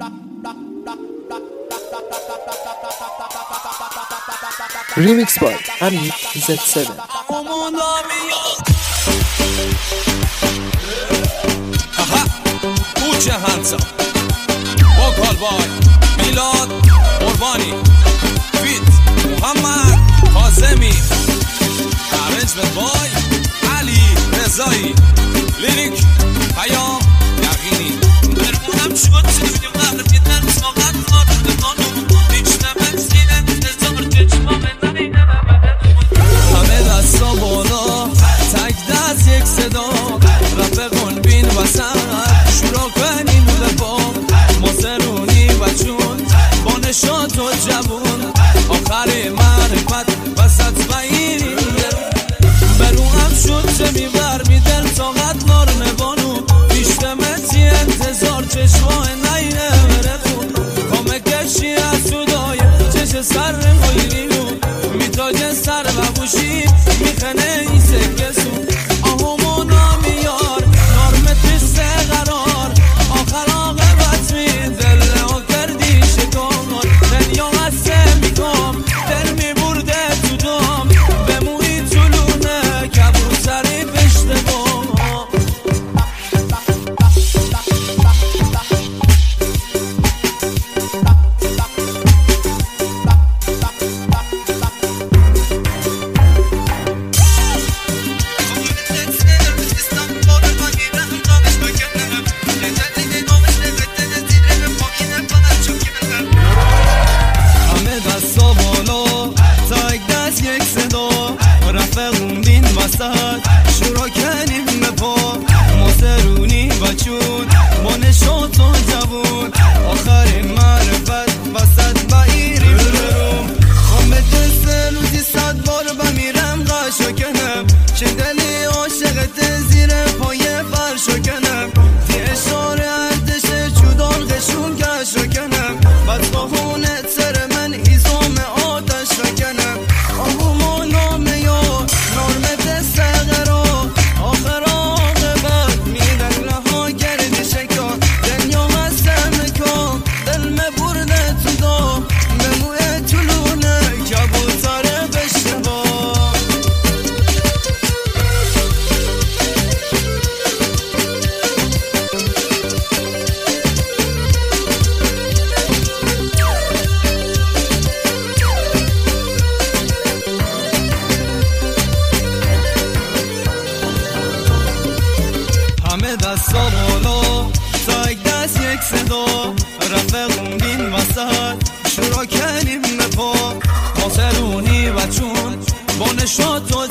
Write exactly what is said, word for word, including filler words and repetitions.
Remix by Ami زد هفت. Aha, put your hands up. Vocal boy, Milad Qurbani, Fit Muhammad Kazemi, arrangement boy Ali Rezai, lyric Hayam Yaqini. برمونم شد سیدی قبل دیدن ساقت خارج قانون دیشتم سینم نزار چشما بزنی همه دستا بالا تک دست یک صدا رفقون بین وسط شروع کنیم لبا مازرونی و چون با نشاط و جوون آخر معرفت وسط بایرین برمونم شد زمی بر میدن طاقت نار نبانو بیشتمتی انتظار چشماه نینه برخون کامه کشی از صدای چش سر مایرینو میتاج سر و بوشی میخنه این سکسون آهمو نامیار نارمتش سه قرار آخر آقابت می دل ها کردی شکار دنیا هسته میکام دل میبرده تو دام بموی طولونه کبور سری پشت بام شروع کنیم نپا مازرونی و چون با نشاط و جوون آخر معرفت وسط بایریم برم خامه دست روزی صد بار بمیرم قشو کنم چه دلی عاشقت زیر پای فرشو کنم تی اشاره ارتش چودان قشون کشو کنم بس با خونت سر من ایزام آتش رو کنم آهو ما نامه یا نارمه دست همه دستا بالا تا یک دست یک صدا رفقون بین وسط شروع کنیم نپا مازرونی و چون با نشاط و